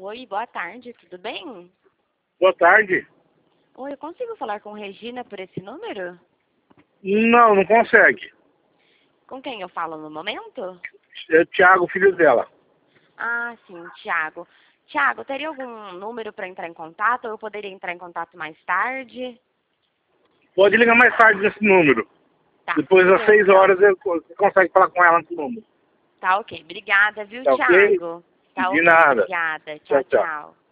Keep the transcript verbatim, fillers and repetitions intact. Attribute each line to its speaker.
Speaker 1: Oi, boa tarde, tudo bem?
Speaker 2: Boa tarde.
Speaker 1: Oi, eu consigo falar com Regina por esse número?
Speaker 2: Não, não consegue.
Speaker 1: Com quem eu falo no momento?
Speaker 2: É o Thiago, filho dela.
Speaker 1: Ah, sim, Tiago. Tiago, teria algum número para entrar em contato? Ou eu poderia entrar em contato mais tarde?
Speaker 2: Pode ligar mais tarde nesse número.
Speaker 1: Tá,
Speaker 2: Depois das seis
Speaker 1: beleza.
Speaker 2: horas você consegue falar com ela nesse número.
Speaker 1: Tá ok. Obrigada, viu,
Speaker 2: Tá ok?
Speaker 1: Tiago? Tá
Speaker 2: De
Speaker 1: ok,
Speaker 2: nada.
Speaker 1: obrigada.
Speaker 2: Tchau,
Speaker 1: Tchau,
Speaker 2: tchau.
Speaker 1: tchau.